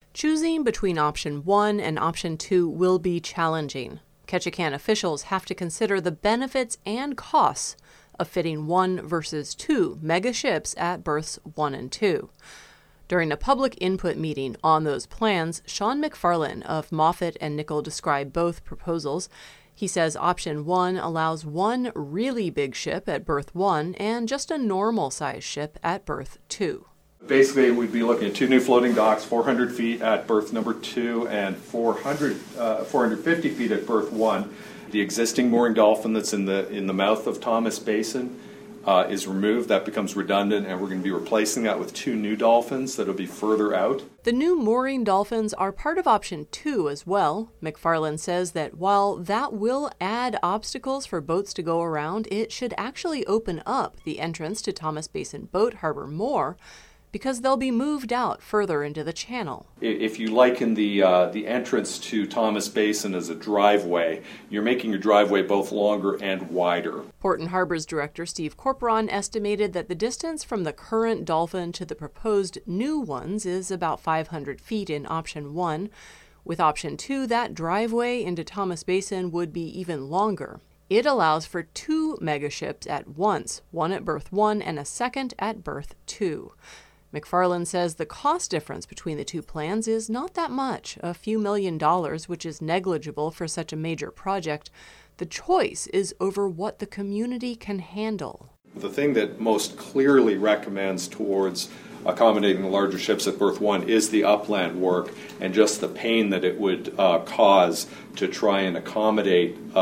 Choosing between option 1 and option 2 will be challenging. Ketchikan officials have to consider the benefits and costs of fitting 1 versus 2 mega ships at berths 1 and 2. During a public input meeting on those plans, Sean McFarlane of Moffett and Nickel described both proposals. He says option 1 allows 1 really big ship at berth 1 and just a normal-sized ship at berth 2. Basically, we'd be looking at 2 new floating docks, 400 feet at berth number 2 and 450 feet at berth 1. The existing mooring dolphin that's in the mouth of Thomas Basin is removed. That becomes redundant, and we're going to be replacing that with 2 new dolphins that will be further out. The new mooring dolphins are part of option 2 as well. McFarlane says that while that will add obstacles for boats to go around, it should actually open up the entrance to Thomas Basin Boat Harbor more, because they'll be moved out further into the channel. If you liken the entrance to Thomas Basin as a driveway, you're making your driveway both longer and wider. Port and Harbor's director Steve Corporon estimated that the distance from the current dolphin to the proposed new ones is about 500 feet in option 1. With option 2, that driveway into Thomas Basin would be even longer. It allows for 2 megaships at once, 1 at berth 1 and a second at berth 2. McFarlane says the cost difference between the 2 plans is not that much, a few $1 million, which is negligible for such a major project. The choice is over what the community can handle. The thing that most clearly recommends towards accommodating the larger ships at berth 1 is the upland work and just the pain that it would cause to try and accommodate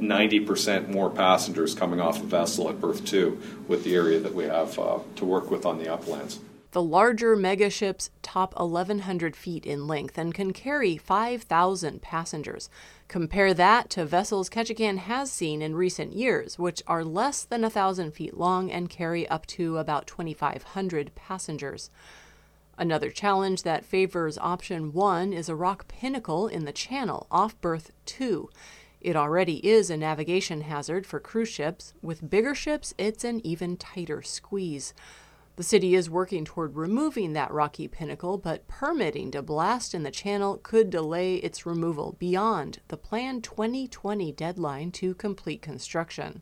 90% more passengers coming off a vessel at berth 2 with the area that we have to work with on the uplands. The larger megaships top 1,100 feet in length and can carry 5,000 passengers. Compare that to vessels Ketchikan has seen in recent years, which are less than 1,000 feet long and carry up to about 2,500 passengers. Another challenge that favors option 1 is a rock pinnacle in the channel off berth 2. It already is a navigation hazard for cruise ships. With bigger ships, it's an even tighter squeeze. The city is working toward removing that rocky pinnacle, but permitting to blast in the channel could delay its removal beyond the planned 2020 deadline to complete construction.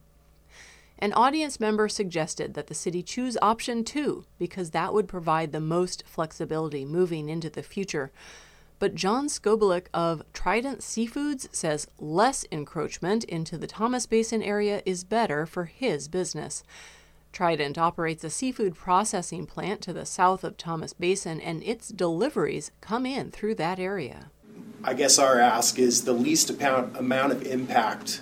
An audience member suggested that the city choose option 2 because that would provide the most flexibility moving into the future. But John Skobelik of Trident Seafoods says less encroachment into the Thomas Basin area is better for his business. Trident operates a seafood processing plant to the south of Thomas Basin, and its deliveries come in through that area. I guess our ask is the least amount of impact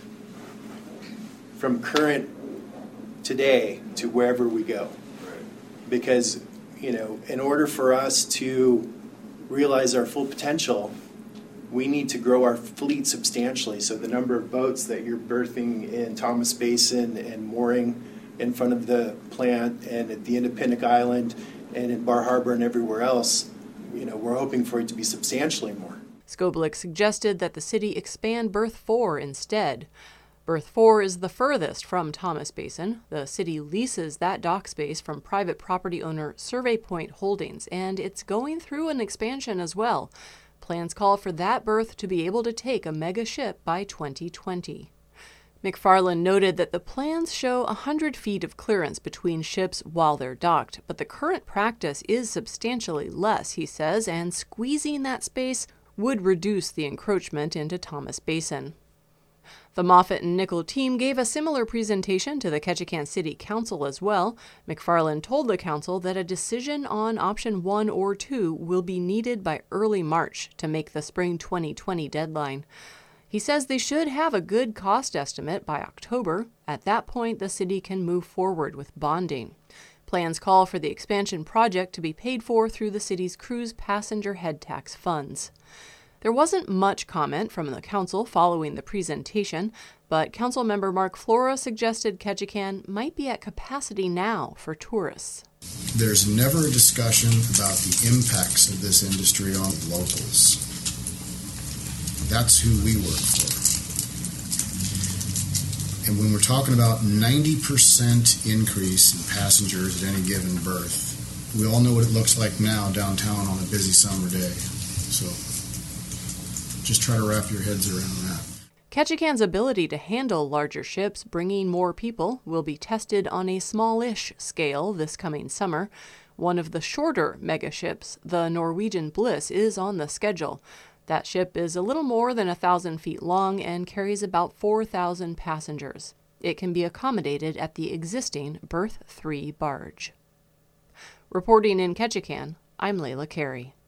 from current today to wherever we go. Because, in order for us to realize our full potential, we need to grow our fleet substantially. So the number of boats that you're berthing in Thomas Basin and mooring in front of the plant and at the end of Pinnock Island and in Bar Harbor and everywhere else, we're hoping for it to be substantially more. Skobelik suggested that the city expand berth 4 instead. Berth 4 is the furthest from Thomas Basin. The city leases that dock space from private property owner Survey Point Holdings, and it's going through an expansion as well. Plans call for that berth to be able to take a mega ship by 2020. McFarlane noted that the plans show 100 feet of clearance between ships while they're docked, but the current practice is substantially less, he says, and squeezing that space would reduce the encroachment into Thomas Basin. The Moffett and Nickel team gave a similar presentation to the Ketchikan City Council as well. McFarlane told the council that a decision on option 1 or 2 will be needed by early March to make the spring 2020 deadline. He says they should have a good cost estimate by October. At that point, the city can move forward with bonding. Plans call for the expansion project to be paid for through the city's cruise passenger head tax funds. There wasn't much comment from the council following the presentation, but council member Mark Flora suggested Ketchikan might be at capacity now for tourists. There's never a discussion about the impacts of this industry on locals. That's who we work for. And when we're talking about 90% increase in passengers at any given berth, we all know what it looks like now downtown on a busy summer day. So just try to wrap your heads around that. Ketchikan's ability to handle larger ships bringing more people will be tested on a smallish scale this coming summer. One of the shorter megaships, the Norwegian Bliss, is on the schedule. That ship is a little more than 1,000 feet long and carries about 4,000 passengers. It can be accommodated at the existing Berth 3 barge. Reporting in Ketchikan, I'm Layla Carey.